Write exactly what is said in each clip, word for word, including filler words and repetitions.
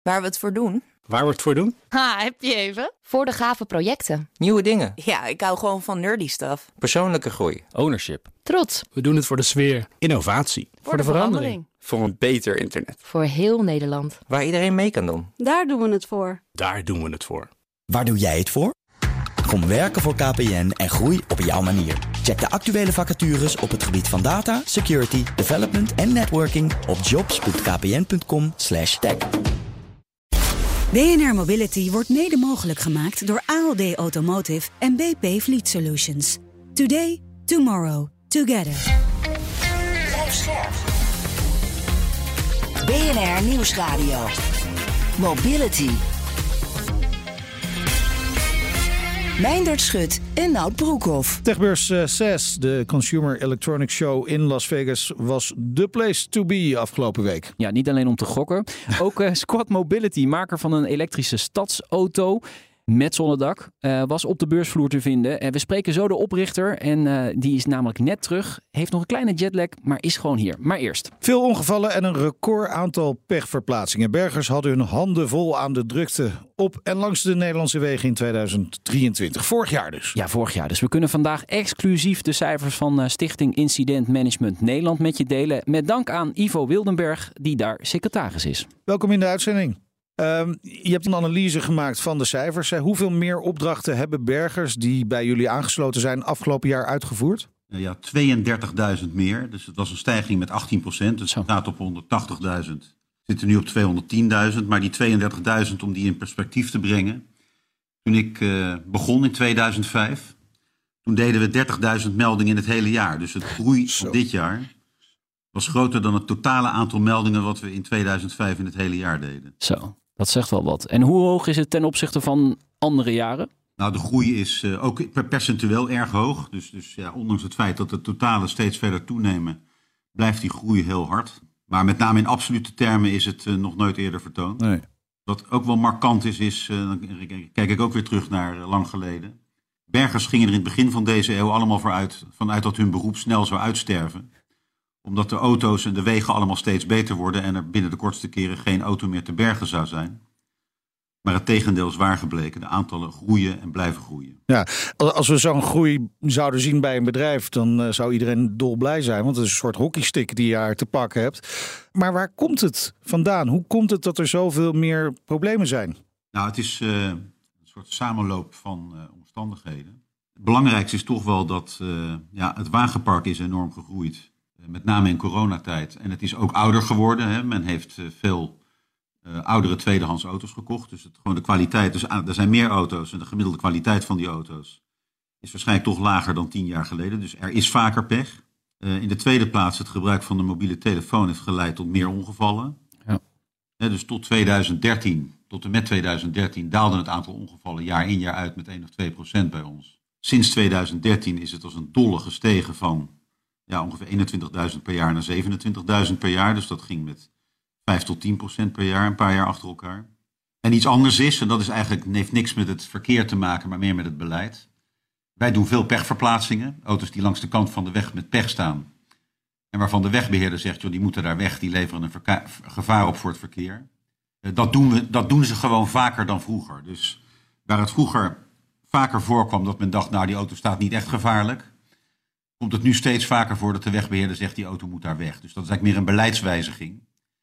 Waar we het voor doen? Waar we het voor doen? Ha, heb je even? Voor de gave projecten. Nieuwe dingen. Ja, ik hou gewoon van nerdy stuff. Persoonlijke groei. Ownership. Trots. We doen het voor de sfeer. Innovatie. Voor, voor de, de verandering. verandering. Voor een beter internet. Voor heel Nederland. Waar iedereen mee kan doen. Daar doen we het voor. Daar doen we het voor. Waar doe jij het voor? Kom werken voor K P N en groei op jouw manier. Check de actuele vacatures op het gebied van data, security, development en networking op jobs punt k p n punt com slash tech. B N R Mobility wordt mede mogelijk gemaakt door A L D Automotive en B P Fleet Solutions. Today, tomorrow, together. B N R Nieuwsradio. Mobility. Meindert Schut en Nout Broekhoff. Techbeurs uh, C E S, de Consumer Electronics Show in Las Vegas, was the place to be afgelopen week. Ja, niet alleen om te gokken. Ook uh, Squad Mobility, maker van een elektrische stadsauto met zonnedak, uh, was op de beursvloer te vinden. En we spreken zo de oprichter en uh, die is namelijk net terug. Heeft nog een kleine jetlag, maar is gewoon hier. Maar eerst. Veel ongevallen en een record aantal pechverplaatsingen. Bergers hadden hun handen vol aan de drukte op en langs de Nederlandse wegen in tweeduizend drieëntwintig. Vorig jaar dus. Ja, vorig jaar. Dus we kunnen vandaag exclusief de cijfers van uh, Stichting Incident Management Nederland met je delen. Met dank aan Ivo Wildenberg, die daar secretaris is. Welkom in de uitzending. Uh, je hebt een analyse gemaakt van de cijfers. Hoeveel meer opdrachten hebben bergers die bij jullie aangesloten zijn afgelopen jaar uitgevoerd? Ja, tweeëndertigduizend meer. Dus het was een stijging met achttien procent. Dus het staat op honderdtachtigduizend. We zitten nu op tweehonderdtienduizend. Maar die tweeëndertigduizend, om die in perspectief te brengen. Toen ik uh, begon in tweeduizend vijf, toen deden we dertigduizend meldingen in het hele jaar. Dus het groei van dit jaar was groter dan het totale aantal meldingen wat we in tweeduizend vijf in het hele jaar deden. Zo. Dat zegt wel wat. En hoe hoog is het ten opzichte van andere jaren? Nou, de groei is uh, ook percentueel erg hoog. Dus, dus ja, ondanks het feit dat de totalen steeds verder toenemen, blijft die groei heel hard. Maar met name in absolute termen is het uh, nog nooit eerder vertoond. Nee. Wat ook wel markant is, is uh, dan kijk ik ook weer terug naar uh, lang geleden. Bergers gingen er in het begin van deze eeuw allemaal vooruit, vanuit dat hun beroep snel zou uitsterven. Omdat de auto's en de wegen allemaal steeds beter worden en er binnen de kortste keren geen auto meer te bergen zou zijn. Maar het tegendeel is waar gebleken. De aantallen groeien en blijven groeien. Ja, als we zo'n groei zouden zien bij een bedrijf, dan uh, zou iedereen dolblij zijn. Want het is een soort hockeystick die je daar te pakken hebt. Maar waar komt het vandaan? Hoe komt het dat er zoveel meer problemen zijn? Nou, het is uh, een soort samenloop van uh, omstandigheden. Het belangrijkste is toch wel dat uh, ja, het wagenpark is enorm gegroeid. Met name in coronatijd. En het is ook ouder geworden. Hè. Men heeft uh, veel uh, oudere tweedehands auto's gekocht. Dus het, gewoon de kwaliteit. Dus uh, er zijn meer auto's. En de gemiddelde kwaliteit van die auto's is waarschijnlijk toch lager dan tien jaar geleden. Dus er is vaker pech. Uh, in de tweede plaats, het gebruik van de mobiele telefoon heeft geleid tot meer ongevallen. Ja. Hè, dus tot tweeduizend dertien, tot en met tweeduizend dertien daalde het aantal ongevallen jaar in jaar uit met één of twee procent bij ons. Sinds tweeduizend dertien is het als een dolle gestegen van ja, ongeveer eenentwintigduizend per jaar naar zevenentwintigduizend per jaar. Dus dat ging met vijf tot tien procent per jaar, een paar jaar achter elkaar. En iets anders is, en dat is eigenlijk, heeft niks met het verkeer te maken, maar meer met het beleid. Wij doen veel pechverplaatsingen. Auto's die langs de kant van de weg met pech staan. En waarvan de wegbeheerder zegt, joh, die moeten daar weg, die leveren een verka- gevaar op voor het verkeer. Dat doen, we, dat doen ze gewoon vaker dan vroeger. Dus waar het vroeger vaker voorkwam dat men dacht, nou, die auto staat niet echt gevaarlijk, komt het nu steeds vaker voor dat de wegbeheerder zegt, die auto moet daar weg. Dus dat is eigenlijk meer een beleidswijziging.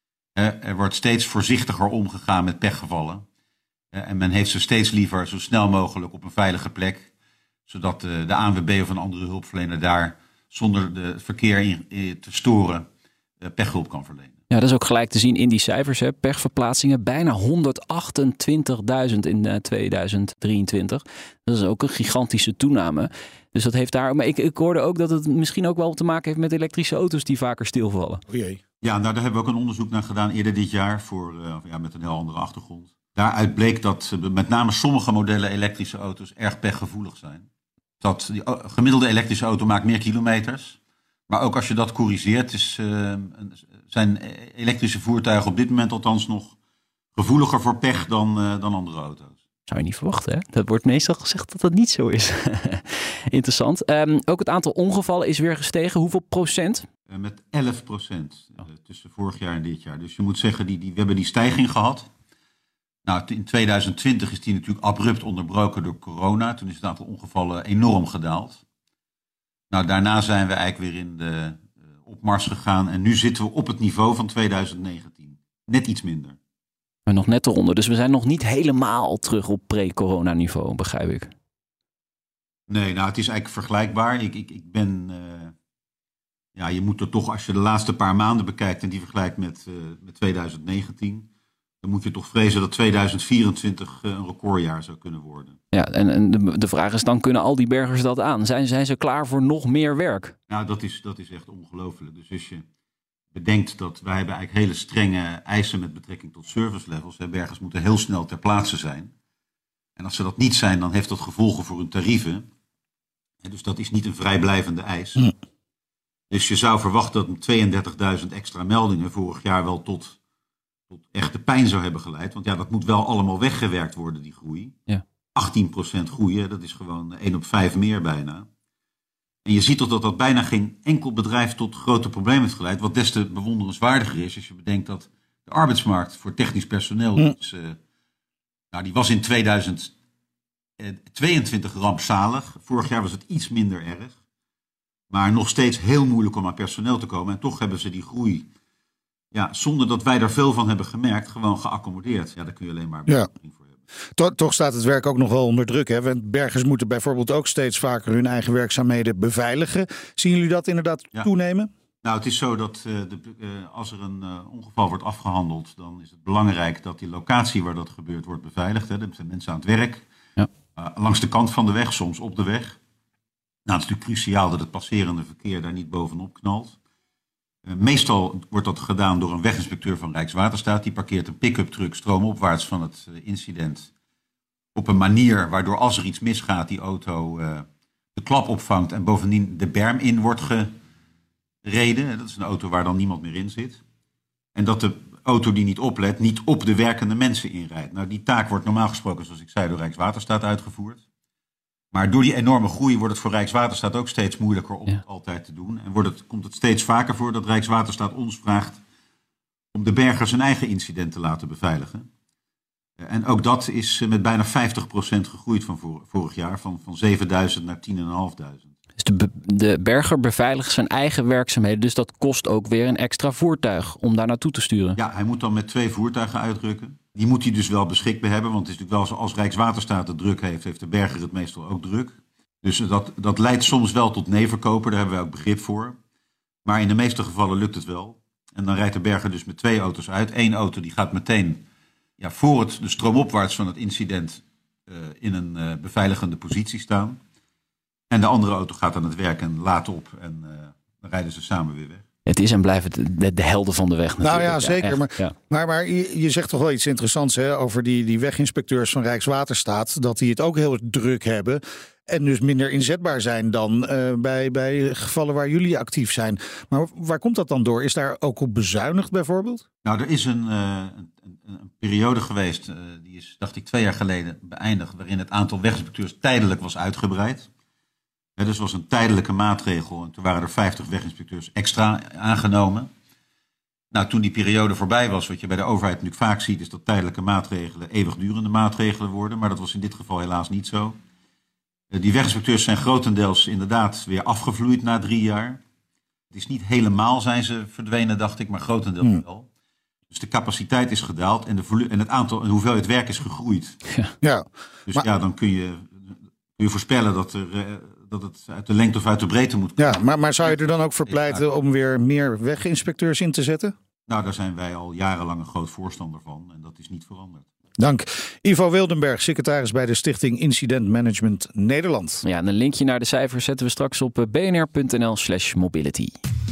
Uh, er wordt steeds voorzichtiger omgegaan met pechgevallen. Uh, en men heeft ze steeds liever zo snel mogelijk op een veilige plek, zodat uh, de A N W B of een andere hulpverlener daar, zonder het verkeer in, in te storen, uh, pechhulp kan verlenen. Ja, dat is ook gelijk te zien in die cijfers. Hè. Pechverplaatsingen, bijna honderdachtentwintigduizend in uh, tweeduizend drieëntwintig. Dat is ook een gigantische toename. Dus dat heeft daar. Maar ik, ik hoorde ook dat het misschien ook wel te maken heeft met elektrische auto's die vaker stilvallen. O jee. Ja, nou, daar hebben we ook een onderzoek naar gedaan eerder dit jaar voor, uh, ja, met een heel andere achtergrond. Daaruit bleek dat uh, met name sommige modellen elektrische auto's erg pechgevoelig zijn. Dat die uh, gemiddelde elektrische auto maakt meer kilometers. Maar ook als je dat corrigeert, is, uh, zijn elektrische voertuigen op dit moment althans nog gevoeliger voor pech dan, uh, dan andere auto's. Zou je niet verwachten, hè? Dat wordt meestal gezegd dat dat niet zo is. Interessant. Um, ook het aantal ongevallen is weer gestegen. Hoeveel procent? Uh, met elf procent uh, tussen vorig jaar en dit jaar. Dus je moet zeggen, die, die, we hebben die stijging gehad. Nou, in tweeduizend twintig is die natuurlijk abrupt onderbroken door corona. Toen is het aantal ongevallen enorm gedaald. Nou, daarna zijn we eigenlijk weer in de uh, opmars gegaan. En nu zitten we op het niveau van tweeduizend negentien. Net iets minder. Maar nog net eronder. Dus we zijn nog niet helemaal terug op pre-corona niveau, begrijp ik. Nee, nou, het is eigenlijk vergelijkbaar. Ik, ik, ik ben... Uh, ja, je moet er toch, als je de laatste paar maanden bekijkt en die vergelijkt met, uh, met tweeduizend negentien... dan moet je toch vrezen dat tweeduizend vierentwintig uh, een recordjaar zou kunnen worden. Ja, en, en de, de vraag is dan, kunnen al die bergers dat aan? Zijn, zijn ze klaar voor nog meer werk? Nou, dat is, dat is echt ongelooflijk. Dus als je bedenkt dat wij hebben eigenlijk hele strenge eisen met betrekking tot service levels. Hè, bergers moeten heel snel ter plaatse zijn. En als ze dat niet zijn, dan heeft dat gevolgen voor hun tarieven. En dus dat is niet een vrijblijvende eis. Hm. Dus je zou verwachten dat tweeëndertigduizend extra meldingen vorig jaar wel tot, tot echte pijn zou hebben geleid. Want ja, dat moet wel allemaal weggewerkt worden, die groei. Ja. achttien procent groei, dat is gewoon één op vijf meer bijna. En je ziet toch dat dat bijna geen enkel bedrijf tot grote problemen heeft geleid. Wat des te bewonderenswaardiger is, als je bedenkt dat de arbeidsmarkt voor technisch personeel... Hm. Is, uh, nou, die was in tweeduizend tweeëntwintig rampzalig. Vorig jaar was het iets minder erg. Maar nog steeds heel moeilijk om aan personeel te komen. En toch hebben ze die groei, ja, zonder dat wij daar veel van hebben gemerkt, gewoon geaccommodeerd. Ja, daar kun je alleen maar ja. voor hebben. Toch, toch staat het werk ook nog wel onder druk. Hè? Want bergers moeten bijvoorbeeld ook steeds vaker hun eigen werkzaamheden beveiligen. Zien jullie dat inderdaad ja. toenemen? Nou, het is zo dat uh, de, uh, als er een uh, ongeval wordt afgehandeld, dan is het belangrijk dat die locatie waar dat gebeurt wordt beveiligd. Hè. Er zijn mensen aan het werk. Ja. Uh, langs de kant van de weg, soms op de weg. Nou, het is natuurlijk cruciaal dat het passerende verkeer daar niet bovenop knalt. Uh, meestal wordt dat gedaan door een weginspecteur van Rijkswaterstaat. Die parkeert een pick-up truck stroomopwaarts van het uh, incident op een manier waardoor als er iets misgaat die auto uh, de klap opvangt en bovendien de berm in wordt gereden. Dat is een auto waar dan niemand meer in zit. En dat de auto die niet oplet niet op de werkende mensen inrijdt. Nou, die taak wordt normaal gesproken, zoals ik zei, door Rijkswaterstaat uitgevoerd. Maar door die enorme groei wordt het voor Rijkswaterstaat ook steeds moeilijker om ja. het altijd te doen. En wordt het, komt het steeds vaker voor dat Rijkswaterstaat ons vraagt om de bergers hun eigen incident te laten beveiligen. En ook dat is met bijna vijftig procent gegroeid van vor, vorig jaar, van, van zevenduizend naar tien vijftienhonderd. Dus de, de berger beveiligt zijn eigen werkzaamheden, dus dat kost ook weer een extra voertuig om daar naartoe te sturen. Ja, hij moet dan met twee voertuigen uitrukken. Die moet hij dus wel beschikbaar hebben, want het is natuurlijk wel zo, als Rijkswaterstaat het druk heeft, heeft de berger het meestal ook druk. Dus dat, dat leidt soms wel tot neerverkopen, daar hebben wij ook begrip voor. Maar in de meeste gevallen lukt het wel. En dan rijdt de berger dus met twee auto's uit. Eén auto die gaat meteen ja, voor het, de stroomopwaarts van het incident uh, in een uh, beveiligende positie staan. En de andere auto gaat aan het werk en laat op en uh, dan rijden ze samen weer weg. Het is en blijft de, de helden van de weg natuurlijk. Nou ja, zeker. Ja, maar ja. maar, maar je, je zegt toch wel iets interessants hè, over die, die weginspecteurs van Rijkswaterstaat. Dat die het ook heel druk hebben. En dus minder inzetbaar zijn dan uh, bij, bij gevallen waar jullie actief zijn. Maar waar komt dat dan door? Is daar ook op bezuinigd bijvoorbeeld? Nou, er is een, uh, een, een, een periode geweest, uh, die is, dacht ik, twee jaar geleden beëindigd, waarin het aantal weginspecteurs tijdelijk was uitgebreid. Ja, dus was een tijdelijke maatregel en toen waren er vijftig weginspecteurs extra aangenomen. Nou, toen die periode voorbij was, wat je bij de overheid natuurlijk vaak ziet, is dat tijdelijke maatregelen eeuwigdurende maatregelen worden. Maar dat was in dit geval helaas niet zo. Die weginspecteurs zijn grotendeels inderdaad weer afgevloeid na drie jaar. Het is niet helemaal zijn ze verdwenen, dacht ik, maar grotendeels hmm. wel. Dus de capaciteit is gedaald en, de volu- en het aantal, de hoeveelheid werk is gegroeid. Ja. Ja, dus maar, ja, dan kun je, kun je voorspellen dat, er, uh, dat het uit de lengte of uit de breedte moet komen. Ja, maar, maar zou je er dan ook voor pleiten om weer meer weginspecteurs in te zetten? Nou, daar zijn wij al jarenlang een groot voorstander van en dat is niet veranderd. Dank. Ivo Wildenberg, secretaris bij de Stichting Incident Management Nederland. Ja, en een linkje naar de cijfers zetten we straks op bnr.nl slash mobility.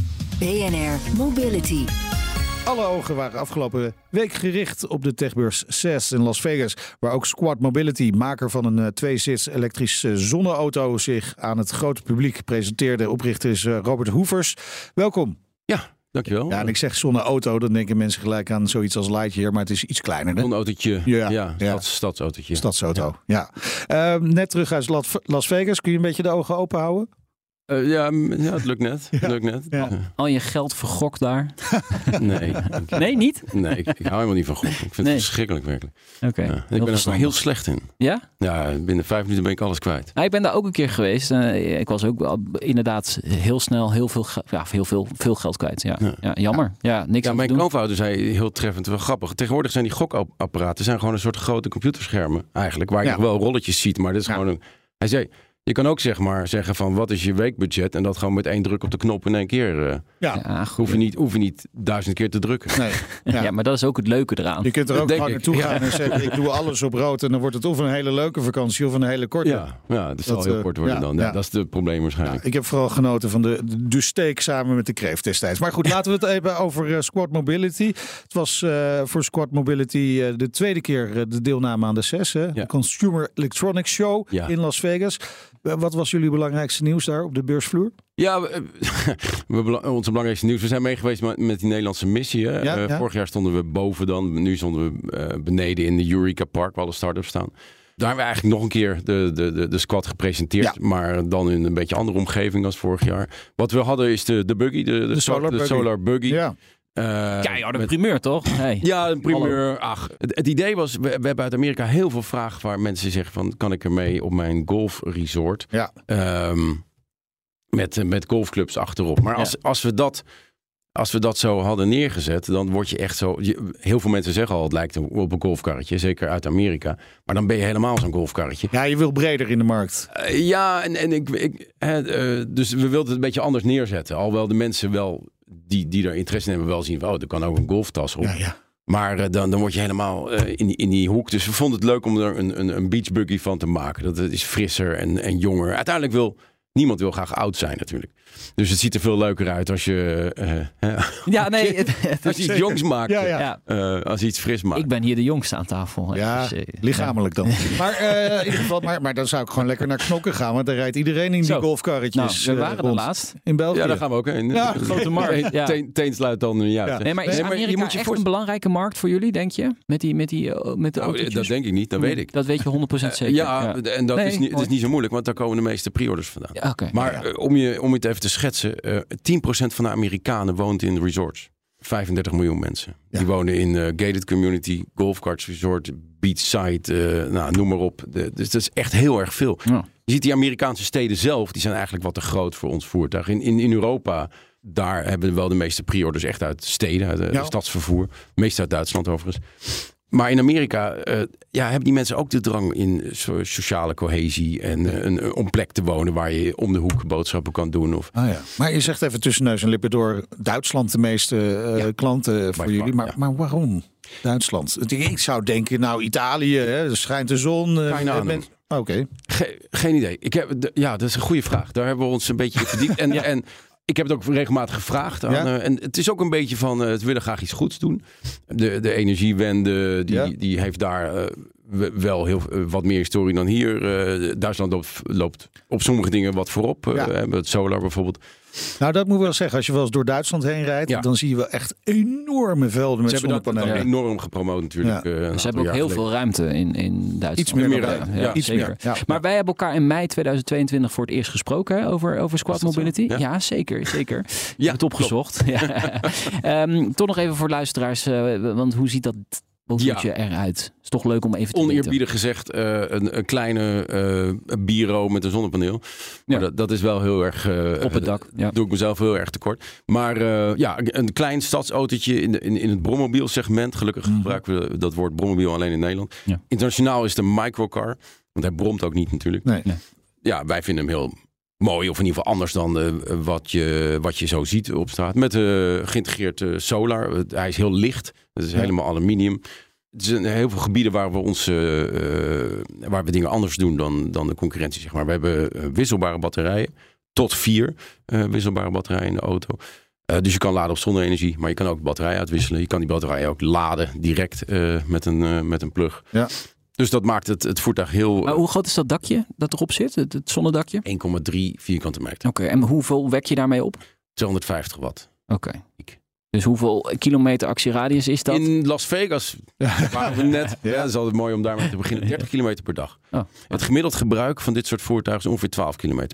B N R Mobility. Alle ogen waren afgelopen week gericht op de techbeurs C E S in Las Vegas, waar ook Squad Mobility, maker van een twee-sits elektrische zonneauto, zich aan het grote publiek presenteerde. Oprichter is Robert Hoevers. Welkom. Ja. Dankjewel. Ja, en ik zeg zonneauto, dan denken mensen gelijk aan zoiets als Lightyear, maar het is iets kleiner. Hè? Een autootje, ja, ja, ja. Stads, stadsautootje. Stadsauto, ja. ja. Uh, net terug uit Las Vegas, kun je een beetje de ogen open houden? Uh, ja, ja, het lukt net. Het lukt net. Ja. Uh, Al je geld vergokt daar? nee. Nee, niet? Nee, ik, ik hou helemaal niet van gokken. Ik vind nee. het verschrikkelijk werkelijk. Oké. Okay. Ja, ik ben er heel slecht in. Ja? Ja, binnen vijf minuten ben ik alles kwijt. Nou, ik ben daar ook een keer geweest. Uh, ik was ook wel inderdaad heel snel heel veel, ge- ja, heel veel, veel geld kwijt. Ja, ja. ja jammer. Ja, niks ja, aan mijn te doen. grootvader zei heel treffend, wel grappig. Tegenwoordig zijn die gokapparaten zijn gewoon een soort grote computerschermen eigenlijk. Waar je ja. nog wel rolletjes ziet, maar dit is ja. gewoon een... Hij zei... Je kan ook zeg maar zeggen van wat is je weekbudget en dat gewoon met één druk op de knop in één keer. Uh, ja, ja hoef je niet, hoef je niet duizend keer te drukken. Nee, ja. ja, maar dat is ook het leuke eraan. Je kunt er ook gewoon naartoe gaan ja. en zeggen ik doe alles op rood en dan wordt het of een hele leuke vakantie of een hele korte. Ja, ja dat zal dat, heel kort worden ja, dan. Ja, ja. Dat is het probleem waarschijnlijk. Ja, ik heb vooral genoten van de, de steak samen met de kreeft destijds. Maar goed, laten we het even over uh, Squad Mobility. Het was uh, voor Squad Mobility uh, de tweede keer uh, de deelname aan de C E S, hè? Ja. de Consumer Electronics Show ja. in Las Vegas. Wat was jullie belangrijkste nieuws daar op de beursvloer? Ja, we, we, onze belangrijkste nieuws. We zijn mee geweest met, met die Nederlandse missie. Hè? Ja, uh, ja. Vorig jaar stonden we boven dan. Nu stonden we uh, beneden in de Eureka Park, waar alle start-ups staan. Daar hebben we eigenlijk nog een keer de, de, de, de squad gepresenteerd. Ja. Maar dan in een beetje andere omgeving als vorig jaar. Wat we hadden is de, de buggy. De, de, de, solar, de buggy. solar Buggy. Ja. Uh, Keihard een primeur, toch? Hey. Ja, een primeur. Ach, het, het idee was, we, we hebben uit Amerika heel veel vragen waar mensen zeggen van, kan ik ermee op mijn golfresort? Ja. Um, met, met golfclubs achterop. Maar als, ja. als, we dat, als we dat zo hadden neergezet, dan word je echt zo... Je, heel veel mensen zeggen al, het lijkt op een golfkarretje. Zeker uit Amerika. Maar dan ben je helemaal zo'n golfkarretje. Ja, je wil breder in de markt. Uh, ja, en, en ik... ik uh, dus we wilden het een beetje anders neerzetten. Alhoewel de mensen wel... Die, die daar interesse in hebben wel zien van, oh, er kan ook een golftas op. Ja, ja. Maar uh, dan, dan word je helemaal uh, in, die, in die hoek. Dus we vonden het leuk om er een, een, een beachbuggy van te maken. Dat het is frisser en, en jonger. Uiteindelijk wil niemand wil graag oud zijn natuurlijk. Dus het ziet er veel leuker uit als je... Uh, ja, nee. Het, het als je iets jongs maakt. Ja, ja. Uh, als je iets fris maakt. Ik ben hier de jongste aan tafel. Ja, dus, uh, lichamelijk dan. maar, uh, in ieder geval, maar, maar dan zou ik gewoon lekker naar Knokken gaan. Want daar rijdt iedereen in Zo. die golfkarretjes. Nou, we waren uh, er laatst. In België. Ja, daar gaan we ook heen. Ja, grote markt. Ja. Teen, teen sluit dan niet uit. Ja. Nee, maar is Amerika nee, maar je moet je echt voor... een belangrijke markt voor jullie, denk je? Met die, met die, uh, met de nou, dat denk ik niet, dat weet ik. Dat weet je honderd procent zeker. Uh, ja, ja, en dat nee, is, niet, het is niet zo moeilijk, want daar komen de meeste pre-orders vandaan. Ja, okay. Maar ja, ja. Uh, om, je, om je het even te schetsen, uh, tien procent van de Amerikanen woont in resorts. vijfendertig miljoen mensen. Ja. Die wonen in uh, gated community, golfcarts resort, beachside, uh, nou, noem maar op. De, dus dat is echt heel erg veel. Ja. Je ziet die Amerikaanse steden zelf, die zijn eigenlijk wat te groot voor ons voertuig. In, in, in Europa, daar hebben we wel de meeste pre-orders echt uit steden, uit de ja. stadsvervoer. Meest uit Duitsland overigens. Maar in Amerika uh, ja, hebben die mensen ook de drang in so- sociale cohesie en uh, een, een, om plek te wonen waar je om de hoek boodschappen kan doen. Of... Ah, ja. Maar je zegt even tussen neus en lippen door Duitsland de meeste uh, ja. klanten voor Bij jullie. Maar, ja. maar waarom Duitsland? Ik zou denken, nou Italië, hè, er schijnt de zon. Uh, Keine men... Oké. Okay. Ge- geen idee. Ik heb, de, ja, dat is een goede vraag. Daar hebben we ons een beetje verdiept. En, ja. en ik heb het ook regelmatig gevraagd. Aan, ja? uh, en het is ook een beetje van, uh, het willen graag iets goeds doen. De, de energiewende, die, ja. die heeft daar uh, wel heel uh, wat meer historie dan hier. Uh, Duitsland loopt, loopt op sommige dingen wat voorop. Uh, ja. Het solar bijvoorbeeld. Nou, dat moet ik wel zeggen. Als je wel eens door Duitsland heen rijdt, ja. dan zie je wel echt enorme velden met zonnepanelen. Ze hebben dat enorm gepromoot natuurlijk. Ja. Uh, ze hebben ook heel geleden. veel ruimte in, in Duitsland. Iets meer, meer ruimte. Ja, ja, iets zeker. meer. Ja. Maar wij hebben elkaar in mei tweedanig tweeëntwintig voor het eerst gesproken hè, over, over Squad Mobility. Ja? ja, zeker. zeker. Je ja, hebt het opgezocht. Ja. um, toch nog even voor luisteraars, uh, want hoe ziet dat... Hoe ziet je eruit? Is toch leuk om even te Oneerbiedig gezegd, uh, een, een kleine uh, bureau met een zonnepaneel. Ja. Maar dat, dat is wel heel erg... Uh, op het dak. Ja. Doe ik mezelf heel erg tekort. Maar uh, ja, een klein stadsautootje in, de, in, in het brommobiel segment. Gelukkig mm. gebruiken we dat woord brommobiel alleen in Nederland. Ja. Internationaal is het een microcar. Want hij bromt ook niet natuurlijk. Nee. Nee. Ja, wij vinden hem heel... mooi, of in ieder geval anders dan uh, wat, je, wat je zo ziet op straat. Met uh, geïntegreerd uh, solar. Hij is heel licht. Het is ja. helemaal aluminium. Het zijn heel veel gebieden waar we ons uh, uh, waar we dingen anders doen dan, dan de concurrentie. Zeg maar. We hebben uh, wisselbare batterijen. Tot vier uh, wisselbare batterijen in de auto. Uh, dus je kan laden op zonne-energie, maar je kan ook de batterij uitwisselen. Je kan die batterij ook laden direct uh, met, een, uh, met een plug. Ja. Dus dat maakt het, het voertuig heel... Maar hoe groot is dat dakje dat erop zit, het, het zonnedakje? één komma drie vierkante meter. Oké, okay, en hoeveel wek je daarmee op? tweehonderdvijftig watt. Oké. Okay. Dus hoeveel kilometer actieradius is dat? In Las Vegas waren we net. Ja, dat is altijd mooi om daarmee te beginnen. dertig kilometer per dag. Oh, ja. Het gemiddeld gebruik van dit soort voertuigen is ongeveer twaalf kilometer per dag.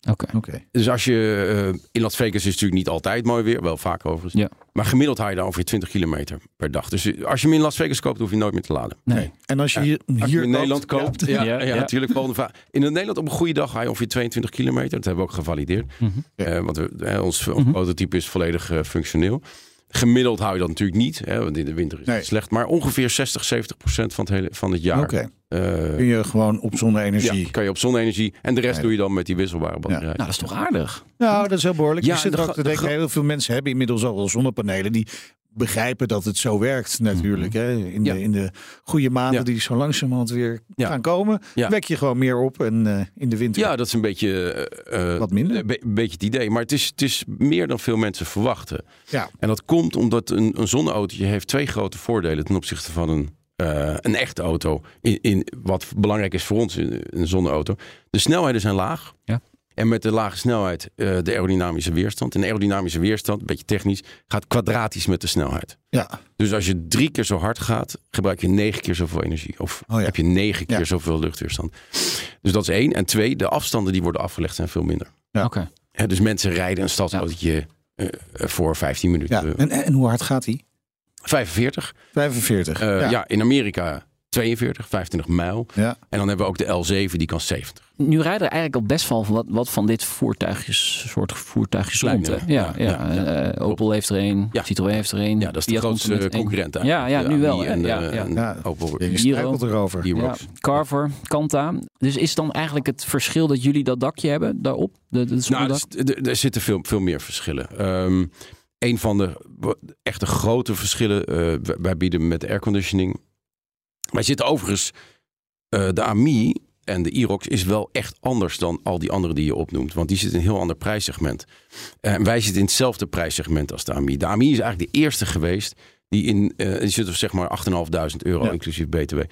Oké. Okay. Okay. Dus als je uh, in Las Vegas is het natuurlijk niet altijd mooi weer, wel vaak overigens. Ja. Maar gemiddeld hou je dan ongeveer twintig kilometer per dag. Dus als je hem in Las Vegas koopt, hoef je nooit meer te laden. Nee. Nee. En als je hier, ja, als je hier in Nederland koopt, ja, ja, ja, ja, ja. natuurlijk. Volgende vraag. In Nederland op een goede dag ga je ongeveer tweeëntwintig kilometer. Dat hebben we ook gevalideerd. Mm-hmm. Uh, want we, uh, ons, ons Mm-hmm. prototype is volledig uh, functioneel. Gemiddeld hou je dat natuurlijk niet, hè, want in de winter is het Nee. slecht. Maar ongeveer zestig, zeventig procent van het, hele, van het jaar. Okay. Uh, kun je gewoon op zonne-energie. Ja, kan je op zonne-energie. En de rest Nee. doe je dan met die wisselbare batterij. Nou, dat is toch aardig? Nou, dat is heel behoorlijk. Ja, Je zit de er ook ga- te de denken, ga- heel veel mensen hebben inmiddels al wel zonnepanelen. Die begrijpen dat het zo werkt natuurlijk. Hè? In, Ja. de, in de goede maanden Ja. die zo langzamerhand weer Ja. gaan komen. Ja. Wek je gewoon meer op. En uh, in de winter Ja, dat is een beetje, uh, wat minder. Een be- een beetje het idee. Maar het is, het is meer dan veel mensen verwachten. Ja. En dat komt omdat een, een zonneautootje heeft twee grote voordelen ten opzichte van een, uh, een echte auto. In, in, wat belangrijk is voor ons in een zonneauto. De snelheden zijn laag. Ja. En met de lage snelheid uh, de aerodynamische weerstand. En de aerodynamische weerstand, een beetje technisch, gaat kwadratisch met de snelheid. Ja. Dus als je drie keer zo hard gaat, gebruik je negen keer zoveel energie. Of Oh ja. heb je negen keer Ja. zoveel luchtweerstand. Dus dat is één. En twee, de afstanden die worden afgelegd zijn veel minder. Ja. Oké. Hè, dus mensen rijden een stadsautootje uh, voor vijftien minuten. Ja. En, en hoe hard gaat die? vijfenveertig. vijfenveertig. Uh, ja. ja. in Amerika tweeënveertig, vijfentwintig mijl. Ja. En dan hebben we ook de L zeven, die kan zeventig. Nu rijden er eigenlijk al best wel wat, wat van dit voertuigjes, soort voertuigjes rond. Kleine, Hè? Ja, ja, ja, ja, ja. Uh, Opel heeft er een, Ja. Citroën heeft er een. Ja, dat is de Fiat grootste komt er met concurrent. een. Ja, ja, De nu wel. Ami hè? En, de, ja, ja. en Ja. Opel. Je Giro. struikelt erover. Ja, Heroes. Carver, Kanta. Dus is dan eigenlijk het verschil dat jullie dat dakje hebben daarop? De, de Nou, zonnedak? er, er- er zitten veel, veel meer verschillen. Um, een van de echte grote verschillen, uh, wij- wij bieden met de airconditioning. Wij zitten overigens, uh, de Ami en de Irox is wel echt anders dan al die andere die je opnoemt. Want die zitten in een heel ander prijssegment. En wij zitten in hetzelfde prijssegment als de Ami. De Ami is eigenlijk de eerste geweest die in, uh, die zit op zeg maar achtduizend vijfhonderd euro, Ja. inclusief B T W. Uh,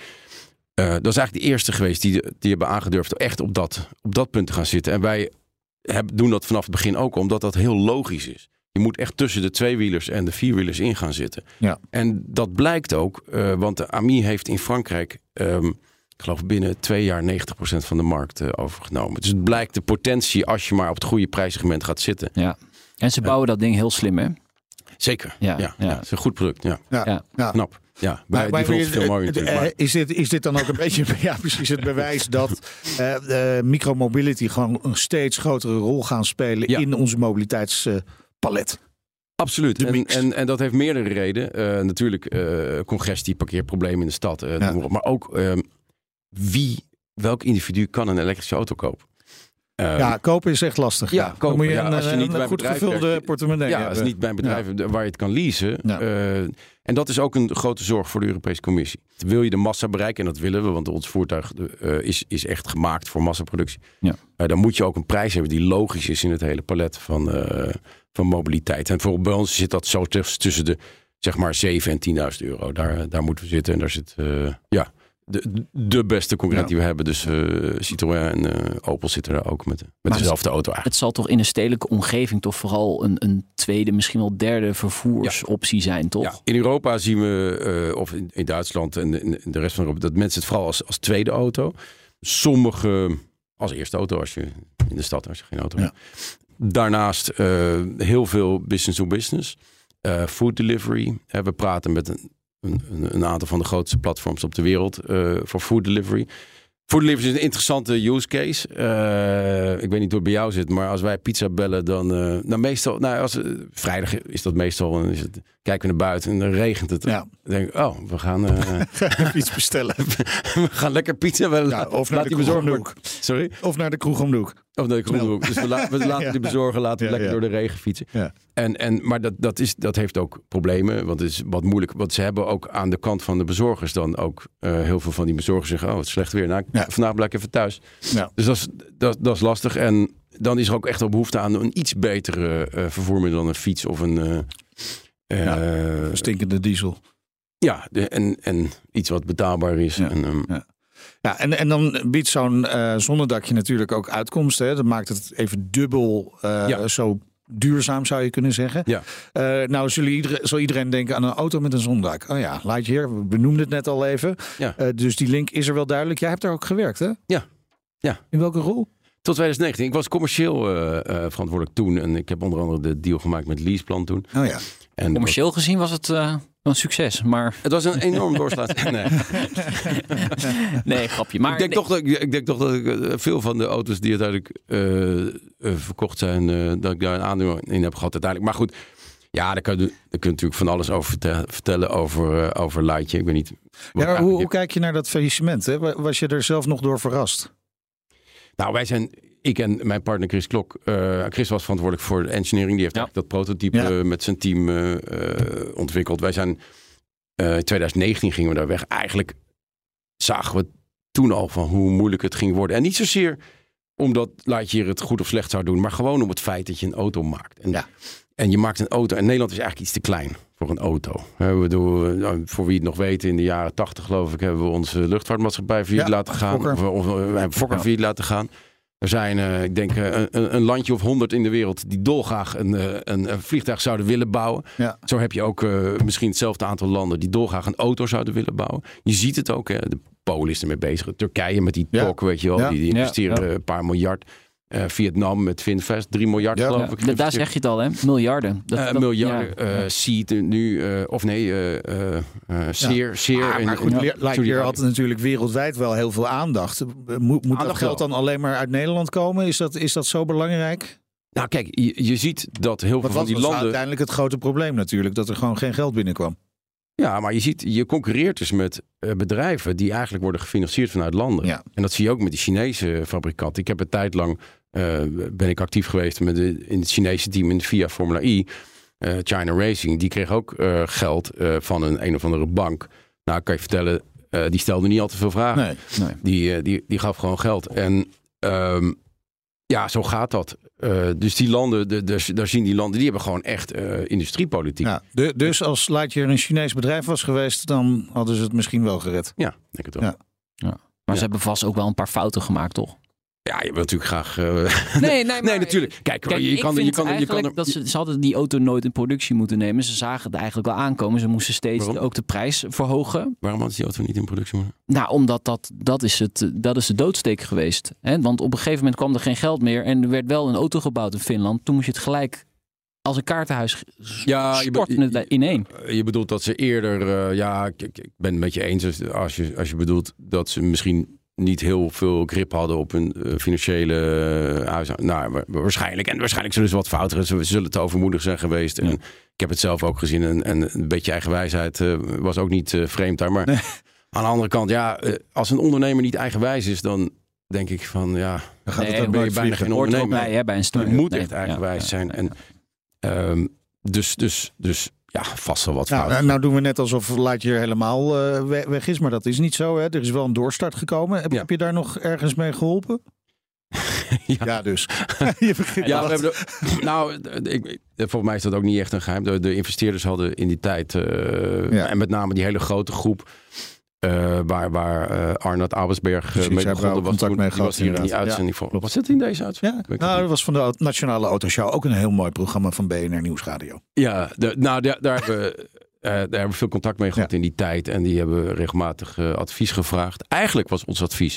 dat is eigenlijk de eerste geweest die, die hebben aangedurfd echt op dat, op dat punt te gaan zitten. En wij hebben, doen dat vanaf het begin ook, omdat dat heel logisch is. Je moet echt tussen de tweewielers en de vierwielers in gaan zitten. Ja. En dat blijkt ook, uh, want de Ami heeft in Frankrijk, um, ik geloof binnen twee jaar negentig procent van de markt uh, overgenomen. Dus het blijkt de potentie als je maar op het goede prijssegment gaat zitten. Ja. En ze bouwen dat ding heel slim, hè? Zeker. Ja, Ja, ja. ja. Het is een goed product. Ja. Ja. Ja. Ja. Knap. Ja, Maar, bij, maar die vond het veel mooier eh, natuurlijk. eh, Maar, is, dit, is dit dan ook een beetje ja, precies het bewijs dat uh, uh, micromobility gewoon een steeds grotere rol gaan spelen Ja. in onze mobiliteitspalet? absoluut. de En, mix. en, en dat heeft meerdere redenen. Uh, natuurlijk uh, congestie, parkeerproblemen in de stad. Uh, Ja. noem maar op. Maar ook uh, wie, welk individu kan een elektrische auto kopen? Uh, Ja, kopen is echt lastig. Ja, Dan kopen. moet je Ja, een, als je een, niet bij een een goed bedrijf gevulde werkt, portemonnee ja, hebben. dat is niet bij een bedrijf waar je het kan leasen. Ja. Uh, en dat is ook een grote zorg voor de Europese Commissie. Wil je de massa bereiken, en dat willen we, want ons voertuig uh, is, is echt gemaakt voor massaproductie. Ja. Uh, dan moet je ook een prijs hebben die logisch is in het hele palet van, uh, van mobiliteit. En bijvoorbeeld bij ons zit dat zo tussen de zeg maar zeven en tienduizend euro. Daar, daar moeten we zitten. En daar zit uh, ja, de, de beste concurrent Ja. die we hebben. Dus uh, Citroën en uh, Opel zitten daar ook met, met Maar dezelfde auto eigenlijk. Het zal toch in een stedelijke omgeving toch vooral een, een tweede, misschien wel derde vervoersoptie zijn, toch? Ja, in Europa zien we, uh, of in, in Duitsland en in, in de rest van Europa, dat mensen het vooral als, als tweede auto. Sommige als eerste auto als je in de stad, als je geen auto Ja. hebt. Daarnaast uh, heel veel business to business. Uh, food delivery. Uh, we praten met een, een, een aantal van de grootste platforms op de wereld uh, voor food delivery. Food delivery is een interessante use case. Uh, ik weet niet hoe het bij jou zit, maar als wij pizza bellen, dan, uh, nou meestal, nou als uh, vrijdag is dat meestal, dan is het, kijken we naar buiten en dan regent het. Ja. Dan denk ik, oh, we gaan, uh, iets bestellen. we gaan lekker pizza. We, Ja, of naar laat de die kroeg om bezorgen de worden. hoek. Sorry. Of naar de kroeg om de hoek. Of naar de kroeg. Dus we, la- we laten Ja. die bezorgen, laten we Ja, lekker ja. door de regen fietsen. Ja. En, en, maar dat, dat, is, dat heeft ook problemen, want het is wat moeilijk. Want ze hebben ook aan de kant van de bezorgers dan ook uh, heel veel van die bezorgers zeggen, oh, het is slecht weer. Nou, Ja. vandaag blijf ik even thuis. Ja. Dus dat is, dat, dat is lastig. En dan is er ook echt wel behoefte aan een iets betere uh, vervoermiddel dan een fiets of een... Uh, Ja, uh, een stinkende diesel. ja, de, en, en iets wat betaalbaar is. Ja. En, um, Ja. Ja, en, en dan biedt zo'n uh, zonnedakje natuurlijk ook uitkomsten. Hè? Dat maakt het even dubbel uh, Ja. zo duurzaam, zou je kunnen zeggen. Ja. Uh, nou, zullen iedereen, zal iedereen denken aan een auto met een zonnedak. Oh ja, Lightyear, we benoemden het net al even. Ja. Uh, dus die link is er wel duidelijk. Jij hebt daar ook gewerkt, hè? Ja. Ja. In welke rol? Tot twintig negentien. Ik was commercieel uh, uh, verantwoordelijk toen. En ik heb onder andere de deal gemaakt met Leaseplan toen. Oh ja. En commercieel was, gezien was het uh, een succes. Maar... Het was een enorm doorslaat. Nee. nee, grapje. Maar ik, denk nee. toch dat, ik denk toch dat ik uh, veel van de auto's die uiteindelijk uh, uh, verkocht zijn... Uh, dat ik daar een aandeel in heb gehad uiteindelijk. Maar goed... Ja, daar kun, je, daar kun je natuurlijk van alles over vertellen over, uh, over Lightje. Ik weet niet. Ja, hoe, hoe kijk je naar dat faillissement? Hè? Was je er zelf nog door verrast? Nou, wij zijn, ik en mijn partner Chris Klok. Uh, Chris was verantwoordelijk voor de engineering. Die heeft ja. dat prototype ja. uh, met zijn team uh, uh, ontwikkeld. Wij zijn uh, in twintig negentien gingen we daar weg. Eigenlijk zagen we toen al van hoe moeilijk het ging worden. En niet zozeer omdat Lightyear het goed of slecht zou doen, maar gewoon om het feit dat je een auto maakt. En, ja. En je maakt een auto. En Nederland is eigenlijk iets te klein voor een auto. We bedoel, voor wie het nog weet, in de jaren tachtig geloof ik, hebben we onze luchtvaartmaatschappij failliet ja, laten gaan. Fokker. Of, of, we hebben Fokker failliet ja. laten gaan. Er zijn, uh, ik denk, uh, een, een landje of honderd in de wereld die dolgraag een, uh, een, een vliegtuig zouden willen bouwen. Ja. Zo heb je ook uh, misschien hetzelfde aantal landen die dolgraag een auto zouden willen bouwen. Je ziet het ook, hè. De Polen is ermee bezig. Turkije met die ja. T O C, weet je wel. Ja. Die, die investeren ja. Ja. een paar miljard. Uh, Vietnam met Finvest, drie miljard ja, geloof ik. Ja, daar zeg je het al, hè? Miljarden. Dat, uh, dat, miljarden. Ja. Uh, Seed nu, uh, of nee, uh, uh, zeer, ja. zeer. Ah, maar goed, ja. Lightyear had natuurlijk wereldwijd wel heel veel aandacht. Moet, moet aandacht dat geld wel. dan alleen maar uit Nederland komen? Is dat, is dat zo belangrijk? Nou kijk, je, je ziet dat heel veel van die landen... uiteindelijk het grote probleem natuurlijk, dat er gewoon geen geld binnenkwam. Ja, maar je ziet, je concurreert dus met uh, bedrijven die eigenlijk worden gefinancierd vanuit landen. Ja. En dat zie je ook met die Chinese fabrikanten. Ik heb een tijd lang uh, ben ik actief geweest met de, in het Chinese team in de F I A Formula E. Uh, China Racing, die kreeg ook uh, geld uh, van een een of andere bank. Nou, kan je vertellen, uh, die stelde niet al te veel vragen. Nee, nee. Die, uh, die, die gaf gewoon geld. En um, ja, zo gaat dat. Uh, dus die landen, de, de, daar zien die landen, die hebben gewoon echt uh, industriepolitiek. Ja, de, dus als Lightyear een Chinees bedrijf was geweest, dan hadden ze het misschien wel gered. Ja, denk het wel. Ja. Ja. Maar ja. ze hebben vast ook wel een paar fouten gemaakt, toch? Ja, je wilt natuurlijk graag... Uh... Nee, nee, maar... nee, natuurlijk. Kijk, Kijk je, kan, je, kan, je kan... dat ze, ze hadden die auto nooit in productie moeten nemen. Ze zagen het eigenlijk wel aankomen. Ze moesten steeds Waarom? ook de prijs verhogen. Waarom hadden ze die auto niet in productie moeten? Nou, omdat dat, dat, is, het, dat is de doodsteek geweest. Hè? Want op een gegeven moment kwam er geen geld meer. En er werd wel een auto gebouwd in Finland. Toen moest je het gelijk... als een kaartenhuis ja, storten het ineen. Je bedoelt dat ze eerder... Uh, ja, ik, ik ben het met je eens. Als je, als je bedoelt dat ze misschien... niet heel veel grip hadden op hun uh, financiële uh, huis. Nou, waarschijnlijk. En waarschijnlijk zullen ze wat fouteren. Ze zullen te overmoedig zijn geweest. En ja. ik heb het zelf ook gezien. En, en een beetje eigenwijsheid uh, was ook niet uh, vreemd daar. Maar nee. aan de andere kant, ja, uh, als een ondernemer niet eigenwijs is, dan denk ik van, ja, dan gaat nee, het dan ben je bijna geen ondernemer. Bij, hè, bij een je moet nee. echt eigenwijs ja, ja, zijn. En, um, dus, dus, dus ja, vast wel wat nou, fout. Nou doen we net alsof Lightyear helemaal uh, weg is, maar dat is niet zo. Hè? Er is wel een doorstart gekomen. Heb, ja. heb je daar nog ergens mee geholpen? ja. ja, dus. je ja, we hebben de, nou, ik, volgens mij is dat ook niet echt een geheim. De, de investeerders hadden in die tijd, uh, ja. en met name die hele grote groep, Uh, waar, waar uh, Arnold Abelsberg uh, mee begonnen was. Toen, mee die was hier in die uitzending ja. voor. Wat zit in deze uitzending? Ja. Nou, dat was van de Nationale Autoshow. Ook een heel mooi programma van B N R Nieuwsradio. Ja, de, nou daar, daar, hebben we, uh, daar hebben we veel contact mee gehad ja. in die tijd. En die hebben regelmatig uh, advies gevraagd. Eigenlijk was ons advies...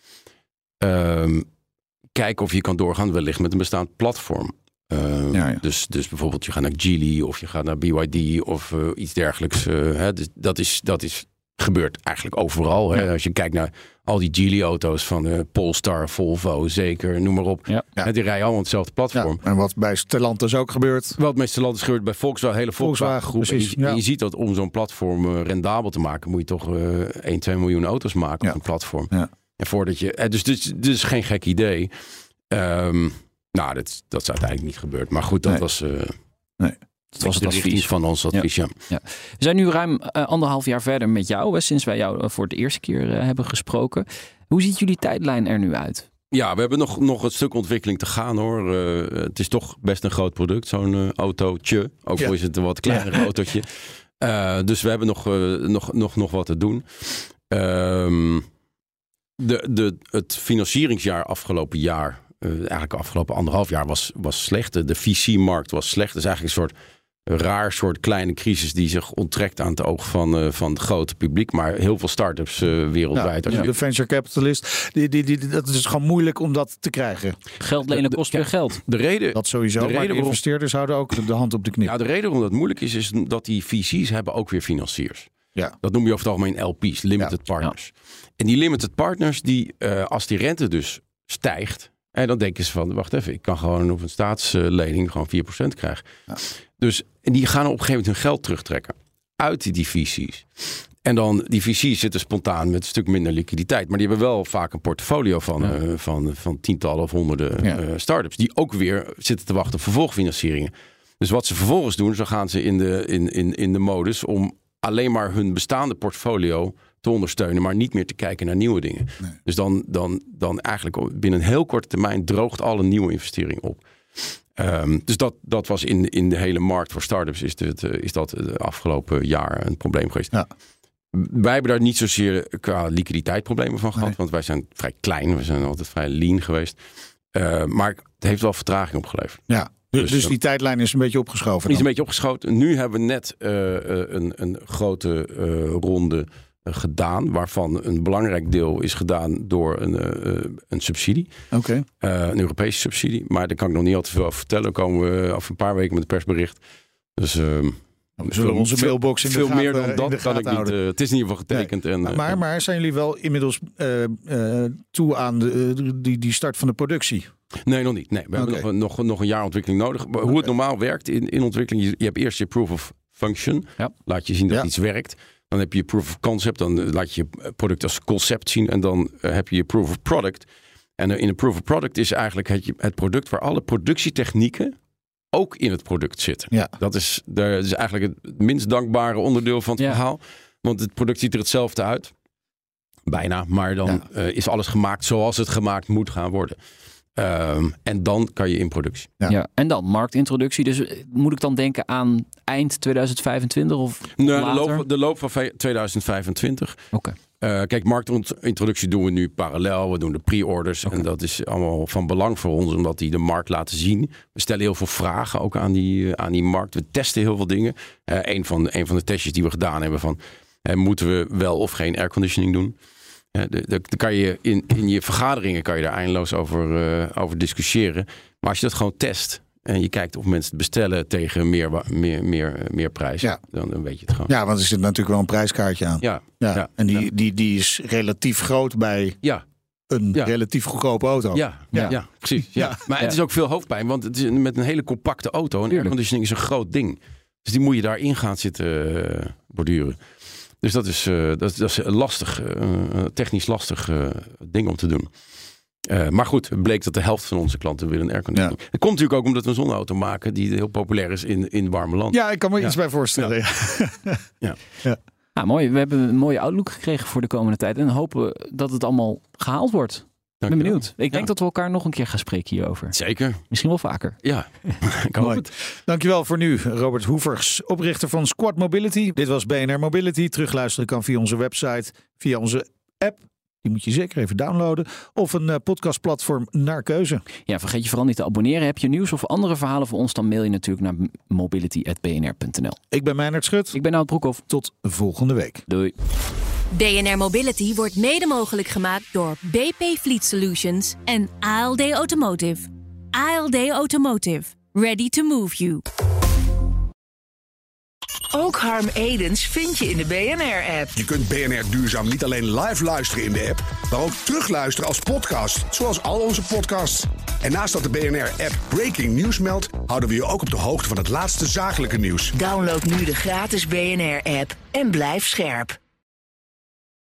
Um, kijken of je kan doorgaan wellicht met een bestaand platform. Uh, ja, ja. Dus, dus bijvoorbeeld je gaat naar Geely of je gaat naar B Y D of uh, iets dergelijks. Uh, hè, dus dat is... Dat is gebeurt eigenlijk overal. Hè? Ja. Als je kijkt naar al die Geely-auto's van uh, Polestar, Volvo, zeker, noem maar op. Ja. Ja. Die rijden allemaal op hetzelfde platform. Ja. En wat bij Stellantis ook gebeurt. Wat bij Stellantis gebeurt bij Volkswagen, hele Volkswagen-groep. En, ja. en je ziet dat om zo'n platform uh, rendabel te maken, moet je toch uh, één, twee miljoen auto's maken ja. op een platform. Ja. En voordat je... Uh, dus, dus, dus geen gek idee. Um, nou, dat, dat is uiteindelijk niet gebeurd. Maar goed, dat nee. was... Uh, nee. Dat was het advies van ons advies, ja. Ja. Ja. We zijn nu ruim uh, anderhalf jaar verder met jou, hè, sinds wij jou uh, voor de eerste keer uh, hebben gesproken. Hoe ziet jullie tijdlijn er nu uit? Ja, we hebben nog, nog een stuk ontwikkeling te gaan, hoor. Uh, het is toch best een groot product, zo'n uh, autootje. Ook al ja. is het een wat kleiner ja. autootje. Uh, dus we hebben nog, uh, nog, nog, nog wat te doen. Um, de, de, het financieringsjaar afgelopen jaar... Uh, eigenlijk afgelopen anderhalf jaar was, was slecht. De V C-markt was slecht. Dat is eigenlijk een soort raar soort kleine crisis die zich onttrekt aan het oog van, uh, van het grote publiek. Maar heel veel start-ups uh, wereldwijd. Ja, ja. De venture capitalist, die, die, die, dat is gewoon moeilijk om dat te krijgen. Geld lenen kost weer geld. De reden, dat sowieso, de reden maar de waarom, investeerders houden ook de hand op de knip. Ja, de reden waarom dat moeilijk is, is dat die V C's hebben ook weer financiers. Ja. Dat noem je over het algemeen L P's, limited ja. partners. Ja. En die limited partners, die, uh, als die rente dus stijgt, en dan denken ze van, wacht even, ik kan gewoon op een staatslening gewoon vier procent krijgen. Ja. Dus en die gaan op een gegeven moment hun geld terugtrekken uit die V C's. En dan, die V C's zitten spontaan met een stuk minder liquiditeit. Maar die hebben wel vaak een portfolio van, ja. uh, van, van tientallen of honderden ja. uh, start-ups. Die ook weer zitten te wachten op vervolgfinancieringen. Dus wat ze vervolgens doen, zo gaan ze in de, in, in, in de modus om alleen maar hun bestaande portfolio te ondersteunen, maar niet meer te kijken naar nieuwe dingen. Nee. Dus dan, dan, dan eigenlijk binnen een heel korte termijn droogt alle nieuwe investeringen op. Um, dus dat, dat was in, in de hele markt voor start-ups is, het, is dat de afgelopen jaar een probleem geweest. Ja. Wij hebben daar niet zozeer qua liquiditeitsproblemen van gehad, nee. want wij zijn vrij klein, we zijn altijd vrij lean geweest. Uh, maar het heeft wel vertraging opgeleverd. Ja. Dus, dus die tijdlijn is een beetje opgeschoven? Die is een beetje opgeschoten. Nu hebben we net uh, een, een grote uh, ronde uh, gedaan, waarvan een belangrijk deel is gedaan door een, uh, een subsidie. Okay. Uh, een Europese subsidie. Maar daar kan ik nog niet al te veel over vertellen. Dan komen we over een paar weken met een persbericht. Dus uh, we zullen onze mailbox in de veel gaten, meer dan dat kan ik niet. Uh, het is in ieder geval getekend. Nee. En, uh, maar, maar zijn jullie wel inmiddels uh, uh, toe aan de, uh, die, die start van de productie? Nee, nog niet. Nee, we okay. hebben nog, nog, nog een jaar ontwikkeling nodig. Hoe okay. het normaal werkt in, in ontwikkeling, je, je hebt eerst je proof of function. Ja. Laat je zien dat ja. iets werkt. Dan heb je je proof of concept. Dan laat je je product als concept zien. En dan uh, heb je je proof of product. En uh, in een proof of product is eigenlijk het, het product waar alle productietechnieken ook in het product zitten. Ja. Dat, is, dat is eigenlijk het minst dankbare onderdeel van het ja. verhaal. Want het product ziet er hetzelfde uit. Bijna. Maar dan ja. uh, is alles gemaakt zoals het gemaakt moet gaan worden. Um, en dan kan je in productie. Ja. ja, en dan marktintroductie. Dus moet ik dan denken aan eind tweeduizend vijfentwintig of nee, later? De loop, de loop van tweeduizend vijfentwintig. Oké. Okay. Uh, kijk, marktintroductie doen we nu parallel. We doen de pre-orders. Okay. En dat is allemaal van belang voor ons, omdat die de markt laten zien. We stellen heel veel vragen ook aan die, uh, aan die markt. We testen heel veel dingen. Uh, een, van, een van de testjes die we gedaan hebben van, uh, moeten we wel of geen airconditioning doen? Ja, de, de, de kan je in, in je vergaderingen kan je daar eindeloos over, uh, over discussiëren. Maar als je dat gewoon test en je kijkt of mensen het bestellen tegen meer, meer, meer, meer prijs, ja. dan, dan weet je het gewoon. Ja, want er zit natuurlijk wel een prijskaartje aan. Ja. ja. ja. En die, ja. die, die is relatief groot bij ja. een ja. relatief goedkope auto. Ja, ja. ja precies. Ja. Ja. Maar ja. het is ook veel hoofdpijn, want het is met een hele compacte auto. En airconditioning is een groot ding. Dus die moet je daarin gaan zitten uh, borduren. Dus dat is, uh, dat, dat is een lastig, uh, technisch lastig uh, ding om te doen. Uh, maar goed, het bleek dat de helft van onze klanten willen een airconditioning. Ja. Het komt natuurlijk ook omdat we een zonneauto maken die heel populair is in, in warme landen. Ja, ik kan me ja. iets bij voorstellen. Ja. Ja. ja. ja. Nou, mooi. We hebben een mooie outlook gekregen voor de komende tijd. En hopen dat het allemaal gehaald wordt. Ik ben benieuwd. Ik denk ja. dat we elkaar nog een keer gaan spreken hierover. Zeker. Misschien wel vaker. Ja, ik hoop het. Dankjewel voor nu, Robert Hoevers, oprichter van Squad Mobility. Dit was B N R Mobility. Terugluisteren kan via onze website, via onze app. Die moet je zeker even downloaden. Of een uh, podcastplatform naar keuze. Ja, vergeet je vooral niet te abonneren. Heb je nieuws of andere verhalen voor ons, dan mail je natuurlijk naar mobility at b n r punt n l. Ik ben Meijnerd Schut. Ik ben Nout Broekhoff. Tot volgende week. Doei. B N R Mobility wordt mede mogelijk gemaakt door B P Fleet Solutions en A L D Automotive. A L D Automotive. Ready to move you. Ook Harm Edens vind je in de B N R-app. Je kunt B N R Duurzaam niet alleen live luisteren in de app, maar ook terugluisteren als podcast, zoals al onze podcasts. En naast dat de B N R-app Breaking News meldt, houden we je ook op de hoogte van het laatste zakelijke nieuws. Download nu de gratis B N R-app en blijf scherp.